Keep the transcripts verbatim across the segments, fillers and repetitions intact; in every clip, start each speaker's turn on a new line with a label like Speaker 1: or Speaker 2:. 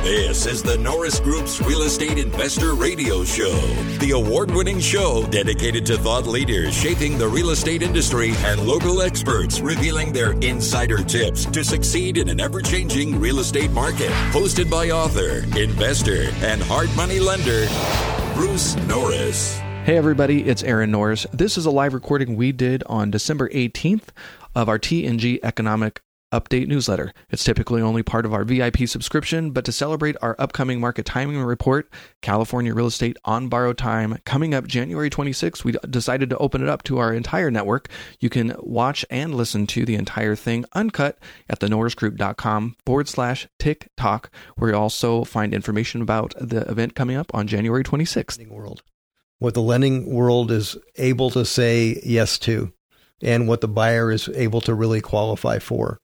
Speaker 1: This is the Norris Group's Real Estate Investor Radio Show, the award-winning show dedicated to thought leaders shaping the real estate industry and local experts revealing their insider tips to succeed in an ever-changing real estate market. Hosted by author, investor, and hard money lender, Bruce Norris.
Speaker 2: Hey everybody, it's Aaron Norris. This is a live recording we did on December eighteenth of our T and G Economic Update newsletter. It's typically only part of our V I P subscription, but to celebrate our upcoming market timing report, California Real Estate on Borrowed Time, coming up January twenty-sixth, we decided to open it up to our entire network. You can watch and listen to the entire thing uncut at thenorrisgroup.com forward slash TikTok, where you also find information about the event coming up on January twenty-sixth.
Speaker 3: World. What the lending world is able to say yes to, and what the buyer is able to really qualify for.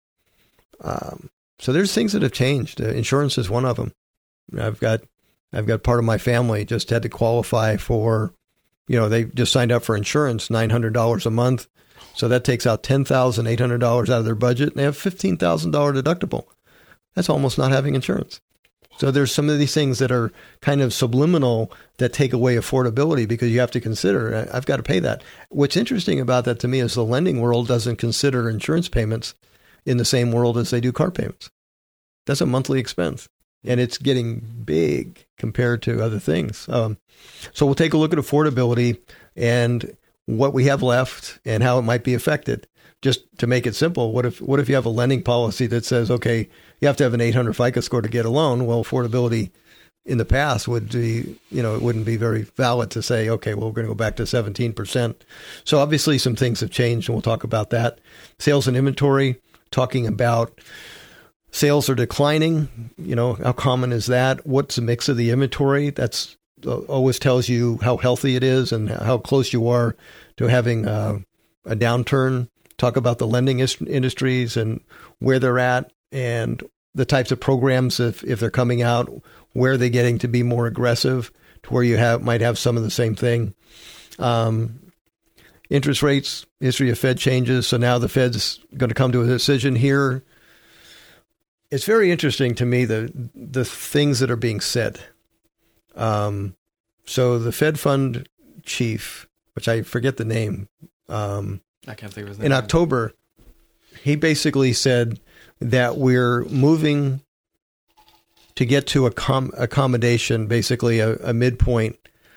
Speaker 3: Um, so there's things that have changed. Uh, insurance is one of them. I've got, I've got part of my family just had to qualify for, you know, they just signed up for insurance, nine hundred dollars a month. So that takes out ten thousand eight hundred dollars out of their budget, and they have fifteen thousand dollars deductible. That's almost not having insurance. So there's some of these things that are kind of subliminal that take away affordability because you have to consider, I've got to pay that. What's interesting about that to me is the lending world doesn't consider insurance payments in the same world as they do car payments. That's a monthly expense, and it's getting big compared to other things. Um, so we'll take a look at affordability and what we have left and how it might be affected. Just to make it simple, what if what if you have a lending policy that says, okay, you have to have an eight hundred FICO score to get a loan? Well, affordability in the past would be, you know, it wouldn't be very valid to say, okay, well, we're going to go back to seventeen percent. So obviously some things have changed, and we'll talk about that. Sales and inventory. Talking about sales are declining. You know, how common is that? What's the mix of the inventory? That's uh, always tells you how healthy it is and how close you are to having uh, a downturn. Talk about the lending is- industries and where they're at and the types of programs, if, if they're coming out, where they're getting to be more aggressive to where you have might have some of the same thing. Um, Interest rates, history of Fed changes. So now the Fed's going to come to a decision here. It's very interesting to me, the the things that are being said. Um, so the Fed Fund chief, which I forget the name. Um,
Speaker 2: I can't think of his name.
Speaker 3: In October, he basically said that we're moving to get to a com- accommodation, basically a, a midpoint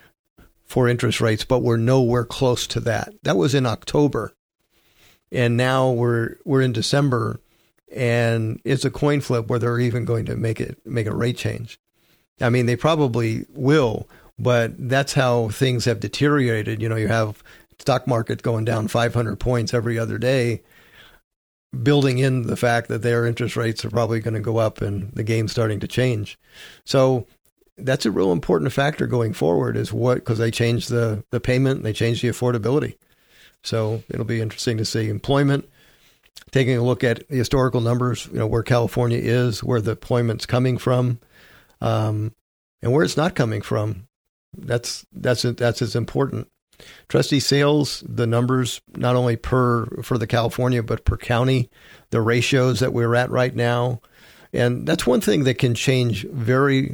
Speaker 3: for interest rates, but we're nowhere close to that. That was in October. And now we're we're in December, and it's a coin flip where they're even going to make it make a rate change. I mean, they probably will, but that's how things have deteriorated. You know, you have stock market going down five hundred points every other day, building in the fact that their interest rates are probably going to go up and the game's starting to change. So that's a real important factor going forward is what, because they changed the, the payment, they changed the affordability. So it'll be interesting to see employment, taking a look at the historical numbers, you know, where California is, where the employment's coming from, um, and where it's not coming from. That's, that's, that's as important. Trustee sales, the numbers, not only per, for the California, but per county, the ratios that we're at right now. And that's one thing that can change very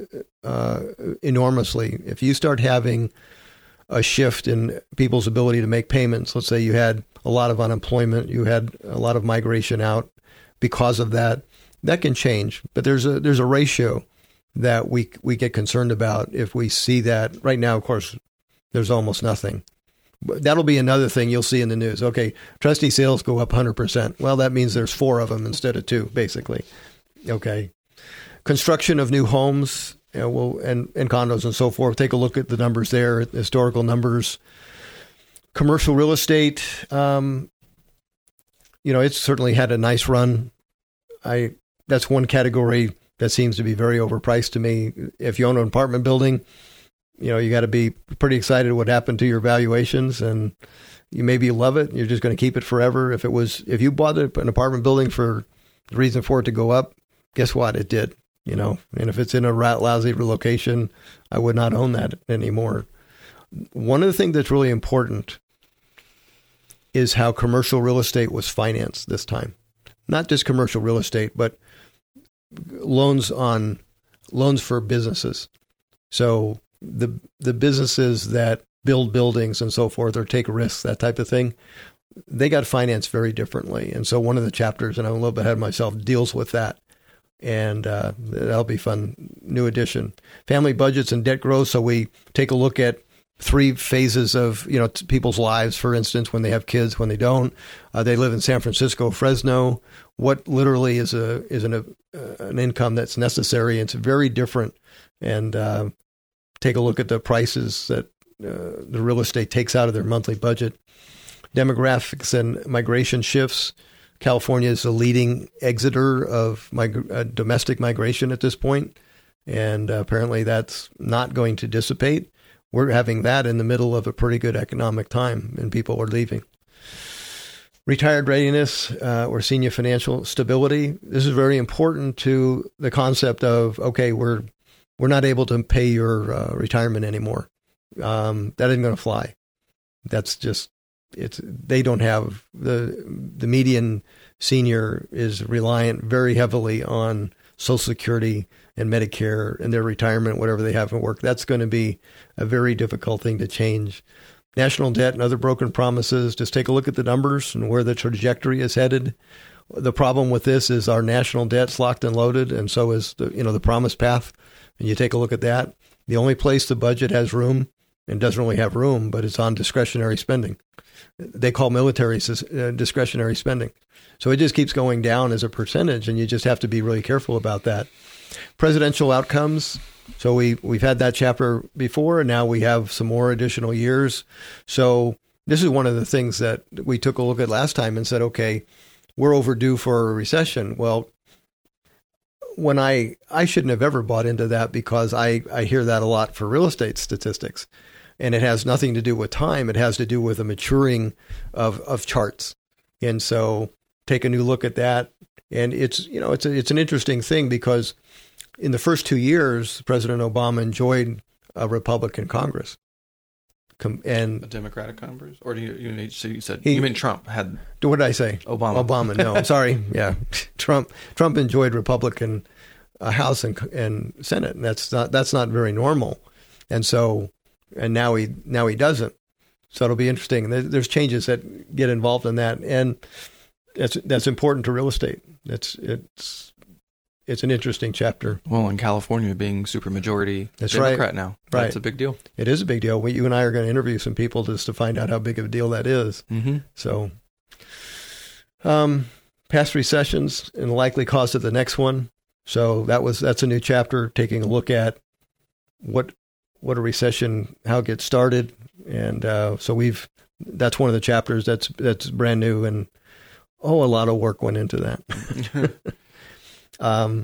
Speaker 3: Uh, enormously. If you start having a shift in people's ability to make payments, let's say you had a lot of unemployment, you had a lot of migration out because of that, that can change. But there's a there's a ratio that we we get concerned about if we see that. Right now, of course, there's almost nothing. But that'll be another thing you'll see in the news. Okay, trustee sales go up one hundred percent. Well, that means there's four of them instead of two, basically. Okay. Construction of new homes, you know, we'll, and, and condos and so forth. Take a look at the numbers there, historical numbers. Commercial real estate, um, you know, it's certainly had a nice run. I that's one category that seems to be very overpriced to me. If you own an apartment building, you know, you got to be pretty excited what happened to your valuations, and you maybe love it. You're just going to keep it forever. If it was, if you bought an apartment building for the reason for it to go up, guess what? It did. You know, and if it's in a lousy location, I would not own that anymore. One of the things that's really important is how commercial real estate was financed this time. Not just commercial real estate, but loans on loans for businesses. So the the businesses that build buildings and so forth or take risks, that type of thing, they got financed very differently. And so one of the chapters, and I'm a little bit ahead of myself, deals with that. And uh, that'll be fun. New edition. Family budgets and debt growth. So we take a look at three phases of, you know, t- people's lives, for instance, when they have kids, when they don't. Uh, they live in San Francisco, Fresno. What literally is a is an, uh, an income that's necessary? It's very different. And uh, take a look at the prices that uh, the real estate takes out of their monthly budget. Demographics and migration shifts. California is the leading exiter of mig- uh, domestic migration at this point, and uh, apparently that's not going to dissipate. We're having that in the middle of a pretty good economic time, and people are leaving. Retired readiness uh, or senior financial stability. This is very important to the concept of, okay, we're we're not able to pay your uh, retirement anymore. Um, that isn't going to fly. That's just It's they don't have the the median senior is reliant very heavily on Social Security and Medicare and their retirement, whatever they have in work. That's going to be a very difficult thing to change. National debt and other broken promises. Just take a look at the numbers and where the trajectory is headed. The problem with this is our national debt's locked and loaded, and so is the you know the promise path. And you take a look at that. The only place the budget has room and doesn't really have room, but it's on discretionary spending. They call military uh, discretionary spending. So it just keeps going down as a percentage, and you just have to be really careful about that. Presidential outcomes. So we, we've had that chapter before, and now we have some more additional years. So this is one of the things that we took a look at last time and said, okay, we're overdue for a recession. Well, when I, I shouldn't have ever bought into that because I, I hear that a lot for real estate statistics. And it has nothing to do with time. It has to do with the maturing of, of charts. And so take a new look at that. And it's, you know, it's a, it's an interesting thing because in the first two years, President Obama enjoyed a Republican Congress. And
Speaker 2: a Democratic Congress? Or do you, you, so you said,
Speaker 3: he,
Speaker 2: you mean Trump had...
Speaker 3: What did I say?
Speaker 2: Obama.
Speaker 3: Obama, no, sorry. Yeah. Trump Trump enjoyed Republican uh, House and, and Senate. And that's not, that's not very normal. And so... And now he now he doesn't. So it'll be interesting. There's changes that get involved in that, and that's that's important to real estate. It's it's it's an interesting chapter.
Speaker 2: Well, in California being supermajority
Speaker 3: that's
Speaker 2: Democrat
Speaker 3: right.
Speaker 2: now,
Speaker 3: right.
Speaker 2: That's a big deal.
Speaker 3: It is a big deal. We, you and I are going to interview some people just to find out how big of a deal that is.
Speaker 2: Mm-hmm.
Speaker 3: So, um, past recessions and the likely cause of the next one. So that was that's a new chapter, taking a look at what. what a recession, how it gets started. And uh, so we've, that's one of the chapters that's that's brand new. And, oh, a lot of work went into that. um,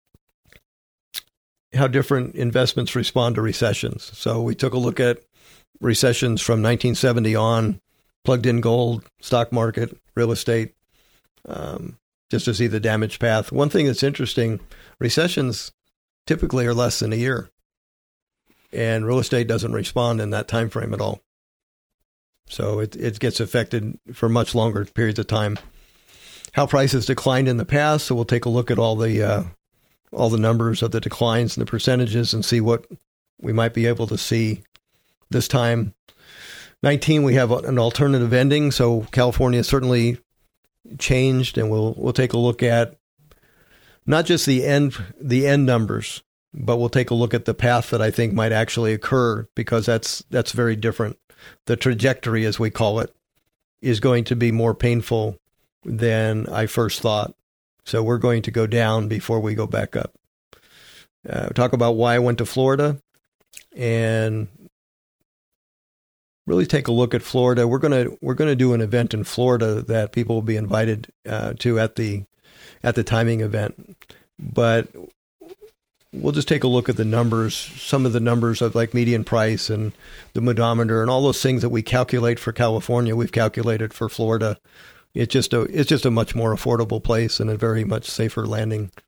Speaker 3: how different investments respond to recessions. So we took a look at recessions from nineteen seventy on, plugged in gold, stock market, real estate, um, just to see the damage path. One thing that's interesting, recessions typically are less than a year. And real estate doesn't respond in that time frame at all. So it it gets affected for much longer periods of time. How prices declined in the past. So we'll take a look at all the uh, all the numbers of the declines and the percentages and see what we might be able to see this time. nineteen, we have an alternative ending. So California certainly changed, and we'll we'll take a look at not just the end the end numbers, but we'll take a look at the path that I think might actually occur, because that's that's very different. The trajectory, as we call it, is going to be more painful than I first thought. So we're going to go down before we go back up. Uh, talk about why I went to Florida, and really take a look at Florida. We're gonna we're gonna do an event in Florida that people will be invited uh, to at the at the timing event, but we'll just take a look at the numbers, some of the numbers of like median price and the modometer and all those things that we calculate for California, we've calculated for Florida. It's just a it's just a much more affordable place and a very much safer landing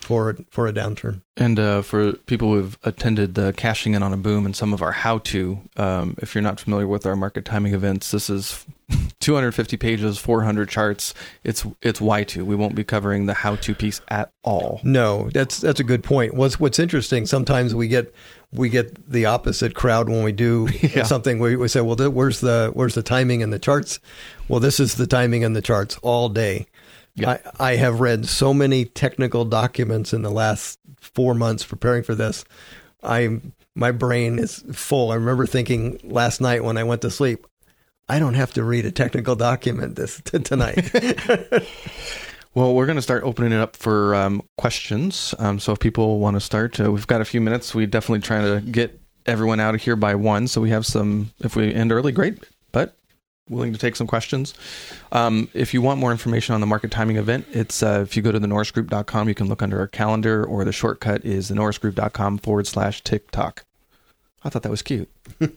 Speaker 3: for for a downturn.
Speaker 2: And uh, for people who've attended the Cashing In on a Boom and some of our how-to, um, if you're not familiar with our market timing events, this is two hundred fifty pages, four hundred charts. It's it's Y two. We won't be covering the how-to piece at all.
Speaker 3: No, that's that's a good point. What's what's interesting, sometimes we get we get the opposite crowd when we do yeah. something. We, we say, well, where's the where's the timing and the charts? Well, this is the timing and the charts all day. Yeah. I, I have read so many technical documents in the last four months preparing for this. I my brain is full. I remember thinking last night when I went to sleep, I don't have to read a technical document this t- tonight.
Speaker 2: Well, we're going to start opening it up for um, questions. Um, so if people want to start, uh, we've got a few minutes. We definitely try to get everyone out of here by one. So we have some, if we end early, great. But willing to take some questions. Um, if you want more information on the market timing event, it's uh, if you go to the norris group dot com, you can look under our calendar, or the shortcut is the norris group dot com forward slash TikTok. I thought that was cute.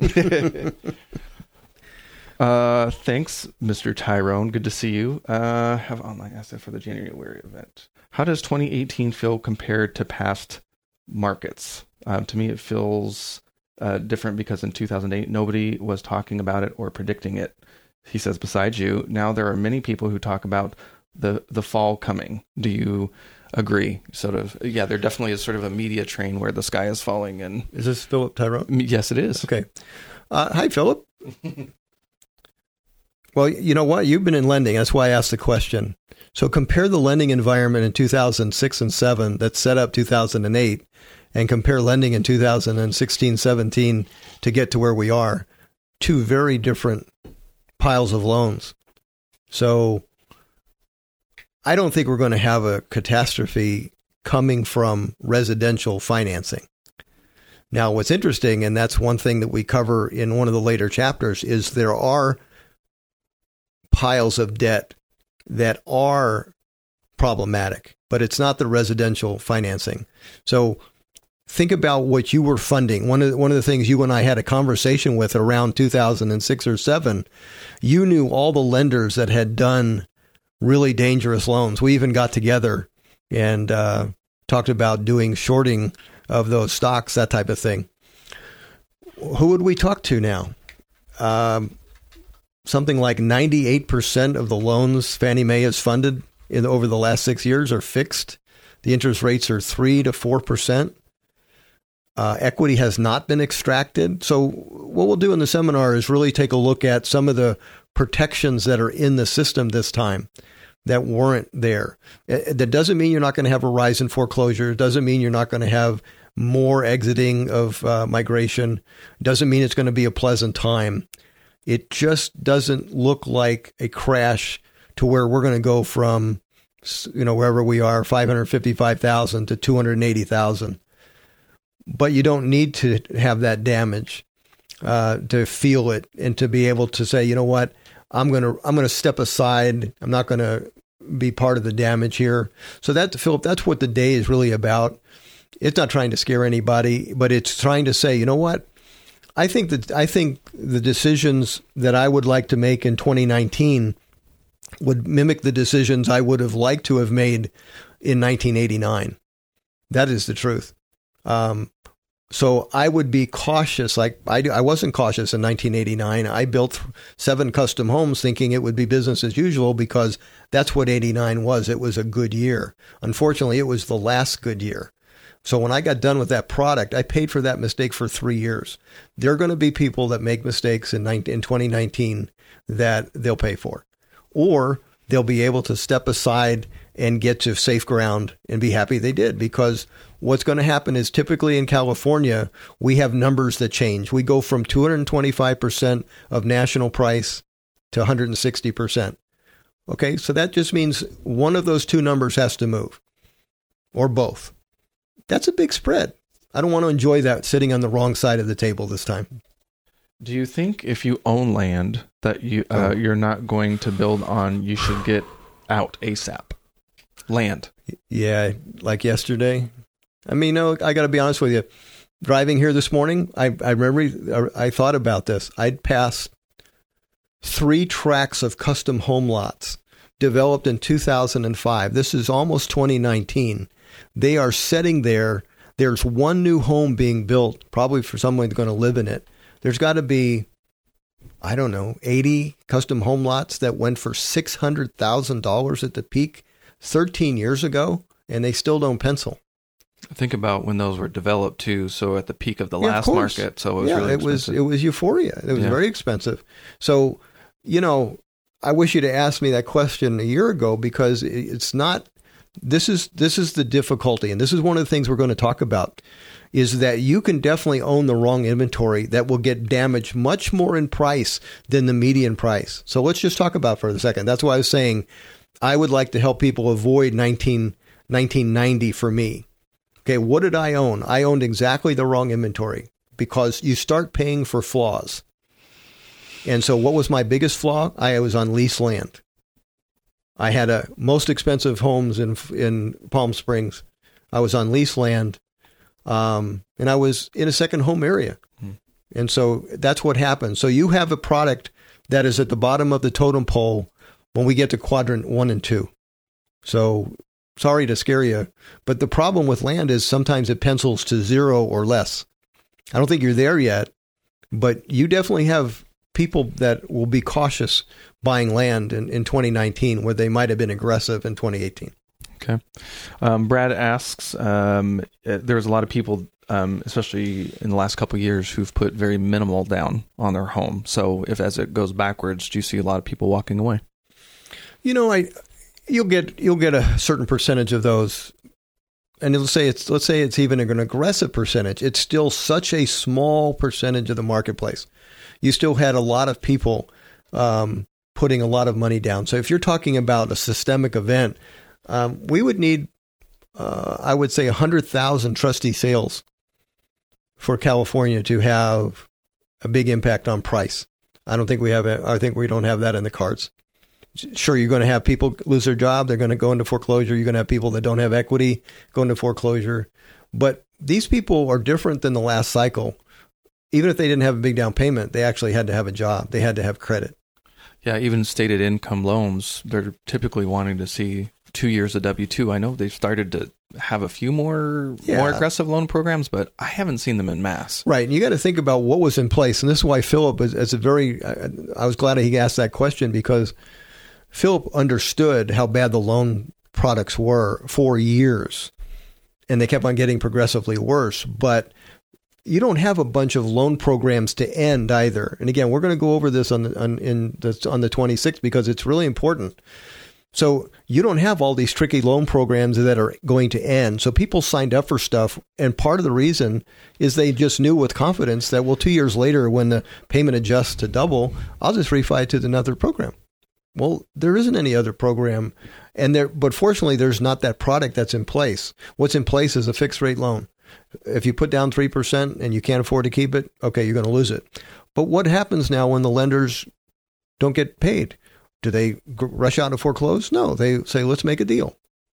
Speaker 2: uh, thanks, Mister Tyrone. Good to see you. Uh, have online asset for the January event. How does twenty eighteen feel compared to past markets? Um, to me, it feels uh, different because in two thousand eight, nobody was talking about it or predicting it. He says, besides you, now there are many people who talk about the the fall coming. Do you agree? Sort of, yeah, there definitely is sort of a media train where the sky is falling. And
Speaker 3: is this Philip Tyrone?
Speaker 2: Yes, it is.
Speaker 3: Okay. Uh, hi, Philip. Well, you know what? You've been in lending. That's why I asked the question. So compare the lending environment in two thousand six and seven that set up two thousand eight, and compare lending in two thousand sixteen, seventeen to get to where we are. Two very different piles of loans. So I don't think we're going to have a catastrophe coming from residential financing. Now, what's interesting, and that's one thing that we cover in one of the later chapters, is there are piles of debt that are problematic, but it's not the residential financing. So think about what you were funding. One of the, one of the things you and I had a conversation with around two thousand six or seven, you knew all the lenders that had done really dangerous loans. We even got together and uh, talked about doing shorting of those stocks, that type of thing. Who would we talk to now? Um, something like ninety-eight percent of the loans Fannie Mae has funded in over the last six years are fixed. The interest rates are three to four percent. Uh, equity has not been extracted. So what we'll do in the seminar is really take a look at some of the protections that are in the system this time that weren't there. That doesn't mean you're not going to have a rise in foreclosure. It doesn't mean you're not going to have more exiting of uh, migration. It doesn't mean it's going to be a pleasant time. It just doesn't look like a crash to where we're going to go from, you know, wherever we are, five hundred fifty-five thousand to two hundred eighty thousand. But you don't need to have that damage uh, to feel it and to be able to say, you know what, I'm going to I'm going to step aside. I'm not going to be part of the damage here. So that, Philip, that's what the day is really about. It's not trying to scare anybody, but it's trying to say, you know what, I think that I think the decisions that I would like to make in twenty nineteen would mimic the decisions I would have liked to have made in nineteen eighty-nine. That is the truth. Um, so I would be cautious. Like I, I wasn't cautious in nineteen eighty-nine. I built seven custom homes thinking it would be business as usual because that's what eighty-nine was. It was a good year. Unfortunately, it was the last good year. So when I got done with that product, I paid for that mistake for three years. There are going to be people that make mistakes in, in twenty nineteen that they'll pay for, or they'll be able to step aside and get to safe ground and be happy they did, because what's going to happen is typically in California, we have numbers that change. We go from two hundred twenty-five percent of national price to one hundred sixty percent. Okay, so that just means one of those two numbers has to move, or both. That's a big spread. I don't want to enjoy that sitting on the wrong side of the table this time.
Speaker 2: Do you think if you own land that you, uh, you're not going to build on, you should get out ASAP? Land.
Speaker 3: Yeah, like yesterday. I mean, no, I got to be honest with you. Driving here this morning, I, I remember, I thought about this. I'd passed three tracts of custom home lots developed in two thousand five. This is almost twenty nineteen. They are sitting there. There's one new home being built, probably for someone who's going to live in it. There's got to be, I don't know, eighty custom home lots that went for six hundred thousand dollars at the peak thirteen years ago, and they still don't pencil.
Speaker 2: Think about when those were developed too. So at the peak of the
Speaker 3: Yeah, of
Speaker 2: last
Speaker 3: course.
Speaker 2: market, so it was
Speaker 3: yeah,
Speaker 2: really
Speaker 3: it was
Speaker 2: expensive.
Speaker 3: it was euphoria. It was
Speaker 2: Yeah.
Speaker 3: very expensive. So, you know, I wish you'd asked me that question a year ago, because it- it's not. This is this is the difficulty, and this is one of the things we're going to talk about. Is that you can definitely own the wrong inventory that will get damaged much more in price than the median price. So let's just talk about it for a second. That's why I was saying I would like to help people avoid nineteen, nineteen ninety for me. Okay, what did I own? I owned exactly the wrong inventory, because you start paying for flaws. And so what was my biggest flaw? I was on leased land. I had a most expensive homes in in Palm Springs. I was on leased land. Um, and I was in a second home area. Hmm. And so that's what happens. So you have a product that is at the bottom of the totem pole when we get to quadrant one and two. So sorry to scare you, but the problem with land is sometimes it pencils to zero or less. I don't think you're there yet, but you definitely have people that will be cautious buying land in, in twenty nineteen where they might have been aggressive in twenty eighteen.
Speaker 2: Okay. Um, Brad asks, um, there's a lot of people, um, especially in the last couple of years, who've put very minimal down on their home. So if as it goes backwards, do you see a lot of people walking away?
Speaker 3: You know, I you'll get you'll get a certain percentage of those, and let's say it's let's say it's even an aggressive percentage. It's still such a small percentage of the marketplace. You still had a lot of people um, putting a lot of money down. So if you're talking about a systemic event, Um, we would need, uh, I would say, one hundred thousand trustee sales for California to have a big impact on price. I don't think we have it. I think we don't have that in the cards. Sure, you're going to have people lose their job. They're going to go into foreclosure. You're going to have people that don't have equity go into foreclosure. But these people are different than the last cycle. Even if they didn't have a big down payment, they actually had to have a job. They had to have credit.
Speaker 2: Yeah, even stated income loans, they're typically wanting to see two years of W two. I know they've started to have a few more
Speaker 3: Yeah.
Speaker 2: more aggressive loan programs, but I haven't seen them in mass.
Speaker 3: Right. And you got to think about what was in place. And this is why Philip is, is a very, I, I was glad he asked that question, because Philip understood how bad the loan products were for years. And they kept on getting progressively worse. But you don't have a bunch of loan programs to end either. And again, we're going to go over this on the, on, in the, on the twenty-sixth, because it's really important. So you don't have all these tricky loan programs that are going to end. So people signed up for stuff. And part of the reason is they just knew with confidence that, well, two years later, when the payment adjusts to double, I'll just refi it to another program. Well, there isn't any other program. And there, but fortunately, there's not that product that's in place. What's in place is a fixed rate loan. If you put down three percent and you can't afford to keep it, okay, you're going to lose it. But what happens now when the lenders don't get paid? Do they g- rush out and foreclose? No, they say, let's make a deal.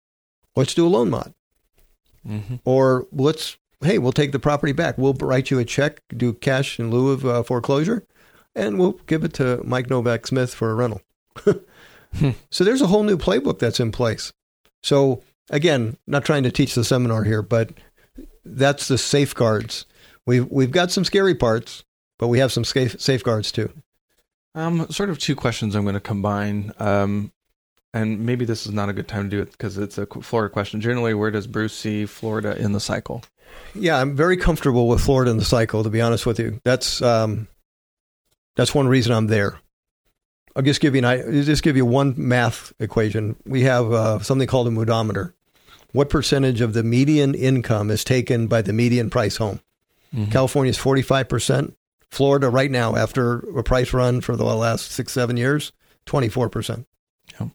Speaker 3: Let's do a loan mod. Mm-hmm. Or let's, hey, we'll take the property back. We'll write you a check, do cash in lieu of uh, foreclosure, and we'll give it to Mike Novak Smith for a rental. hmm. So there's a whole new playbook that's in place. So again, not trying to teach the seminar here, but that's the safeguards. We've, we've got some scary parts, but we have some safe, safeguards too.
Speaker 2: Um, sort of two questions I'm going to combine. Um, and maybe this is not a good time to do it because it's a Florida question. Generally, where does Bruce see Florida in the cycle?
Speaker 3: Yeah, I'm very comfortable with Florida in the cycle, to be honest with you. That's um, that's one reason I'm there. I'll just give you an, I'll just give you one math equation. We have uh, something called a moodometer. What percentage of the median income is taken by the median price home? Mm-hmm. California is forty-five percent. Florida right now, after a price run for the last six, seven years, twenty-four percent.
Speaker 2: Yeah.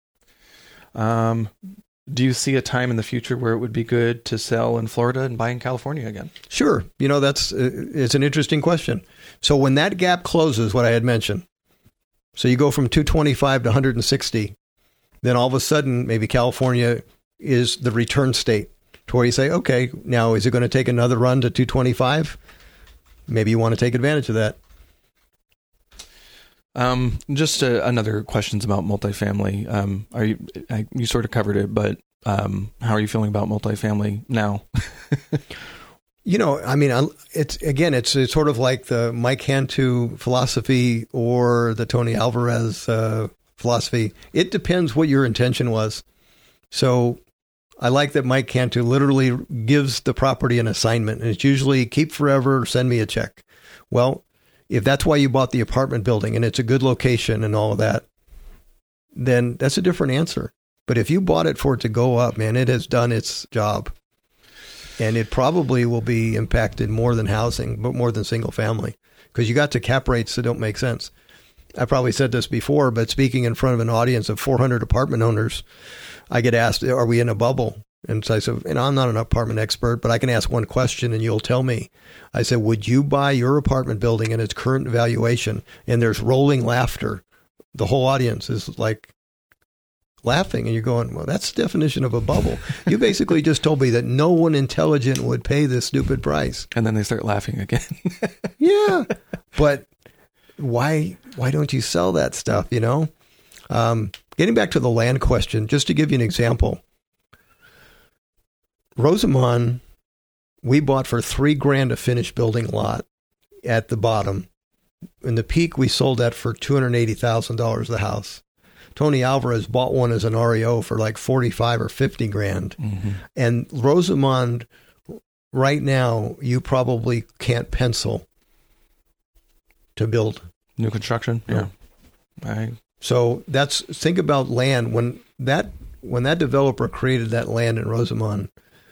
Speaker 2: Um, do you see a time in the future where it would be good to sell in Florida and buy in California again? Sure.
Speaker 3: You know, that's uh, it's an interesting question. So when that gap closes, what I had mentioned, so you go from two twenty-five to one hundred sixty, then all of a sudden, maybe California is the return state to where you say, okay, now is it going to take another run to two twenty-five? Maybe you want to take advantage of that.
Speaker 2: Um, just uh, another questions about multifamily. Um, are you, I, you sort of covered it, but Um, how are you feeling about multifamily now?
Speaker 3: You know, I mean, it's again, it's, it's sort of like the Mike Cantu philosophy or the Tony Alvarez uh, philosophy. It depends what your intention was. So I like that Mike Cantu literally gives the property an assignment, and it's usually keep forever, send me a check. Well, if that's why you bought the apartment building and it's a good location and all of that, then that's a different answer. But if you bought it for it to go up, man, it has done its job. And it probably will be impacted more than housing, but more than single family, because you got to cap rates that don't make sense. I probably said this before, but speaking in front of an audience of four hundred apartment owners, I get asked, are we in a bubble? And so I said, and I'm not an apartment expert, but I can ask one question and you'll tell me. I said, would you buy your apartment building in its current valuation? And there's rolling laughter. The whole audience is like laughing, and you're going, well, that's the definition of a bubble. You basically just told me that no one intelligent would pay this stupid price.
Speaker 2: And then they start laughing again.
Speaker 3: Yeah. But why, why don't you sell that stuff? You know, um, getting back to the land question, just to give you an example, Rosamond, we bought for three grand a finished building lot at the bottom. In the peak, we sold that for two hundred eighty thousand dollars the house. Tony Alvarez bought one as an R E O for like forty-five or fifty grand. Mm-hmm. And Rosamond, right now, you probably can't pencil to build.
Speaker 2: New construction? Yeah. I...
Speaker 3: So that's, think about land. When that, when that developer created that land in Rosamond,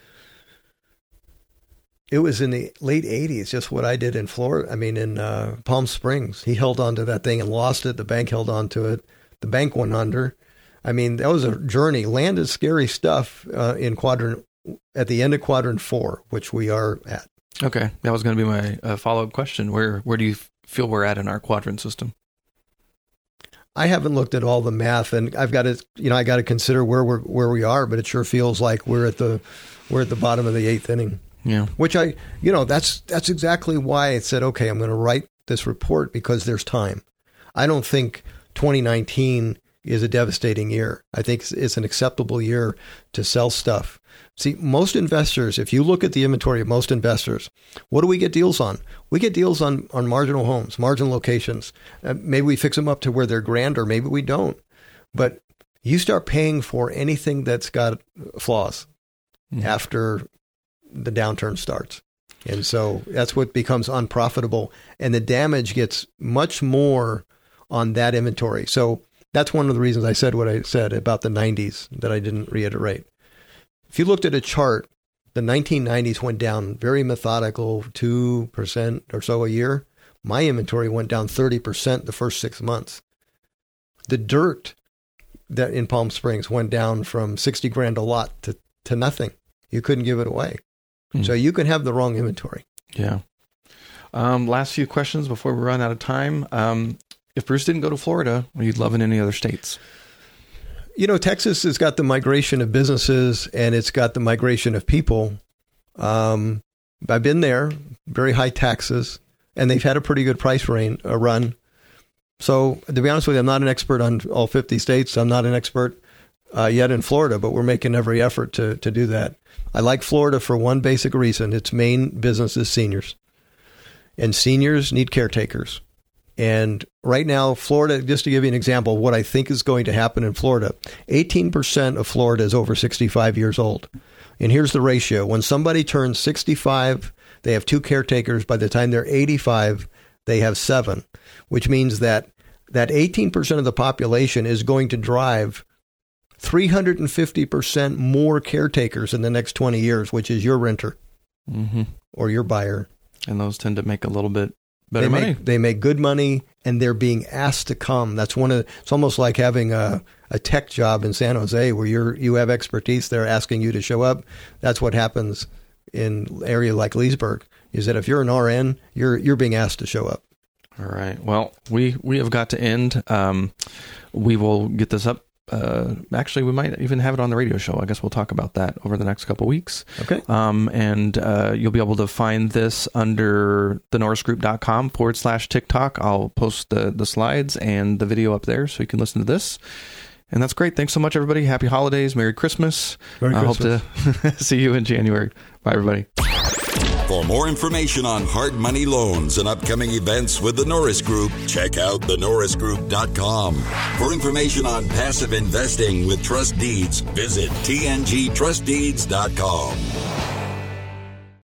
Speaker 3: it was in the late eighties, just what I did in Florida. I mean, in uh, Palm Springs. He held on to that thing and lost it. The bank held on to it. The bank went under. I mean, that was a journey. Land is scary stuff uh, in quadrant, at the end of quadrant four, which we are at.
Speaker 2: Okay. That was going to be my uh, follow-up question. Where where do you feel we're at in our quadrant system?
Speaker 3: I haven't looked at all the math, and I've got to, you know, I got to consider where we're where we are, but it sure feels like we're at the we're at the bottom of the eighth inning.
Speaker 2: Yeah.
Speaker 3: Which I, you know, that's that's exactly why I said, okay, I'm going to write this report, because there's time. I don't think twenty nineteen is a devastating year. I think it's an acceptable year to sell stuff. See, most investors, if you look at the inventory of most investors, what do we get deals on? We get deals on, on marginal homes, marginal locations. Uh, maybe we fix them up to where they're grand, or maybe we don't. But you start paying for anything that's got flaws mm-hmm. after the downturn starts. And so that's what becomes unprofitable. And the damage gets much more on that inventory. So that's one of the reasons I said what I said about the nineties that I didn't reiterate. If you looked at a chart, the nineteen nineties went down very methodical, two percent or so a year. My inventory went down thirty percent the first six months. The dirt that in Palm Springs went down from sixty grand a lot to, to nothing. You couldn't give it away. Mm. So you can have the wrong inventory.
Speaker 2: Yeah. Um, last few questions before we run out of time. Um, if Bruce didn't go to Florida, are you loving any other states?
Speaker 3: You know, Texas has got the migration of businesses, and it's got the migration of people. Um, I've been there, very high taxes, and they've had a pretty good price reign, uh, run. So to be honest with you, I'm not an expert on all fifty states. I'm not an expert uh, yet in Florida, but we're making every effort to to do that. I like Florida for one basic reason. Its main business is seniors. And seniors need caretakers. And right now, Florida, just to give you an example of what I think is going to happen in Florida, eighteen percent of Florida is over sixty-five years old. And here's the ratio. When somebody turns sixty-five, they have two caretakers. By the time they're eighty-five, they have seven, which means that that eighteen percent of the population is going to drive three hundred fifty percent more caretakers in the next twenty years, which is your renter mm-hmm. or your buyer.
Speaker 2: And those tend to make a little bit better
Speaker 3: they
Speaker 2: money.
Speaker 3: Make, they make good money, and they're being asked to come. That's one of. It's almost like having a, a tech job in San Jose where you're you have expertise. They're asking you to show up. That's what happens in an area like Leesburg. Is that if you're an R N, you're you're being asked to show up.
Speaker 2: All right. Well, we we have got to end. Um, we will get this up. Uh, actually, we might even have it on the radio show. I guess we'll talk about that over the next couple of weeks.
Speaker 3: Okay.
Speaker 2: Um, and uh, you'll be able to find this under the norris group dot com forward slash TikTok. I'll post the, the slides and the video up there so you can listen to this. And that's great. Thanks so much, everybody. Happy holidays. Merry Christmas.
Speaker 3: Merry
Speaker 2: I
Speaker 3: Christmas.
Speaker 2: hope to see you in January. Bye, everybody.
Speaker 1: For more information on hard money loans and upcoming events with the Norris Group, check out the norris group dot com. For information on passive investing with trust deeds, visit t n g trust deeds dot com.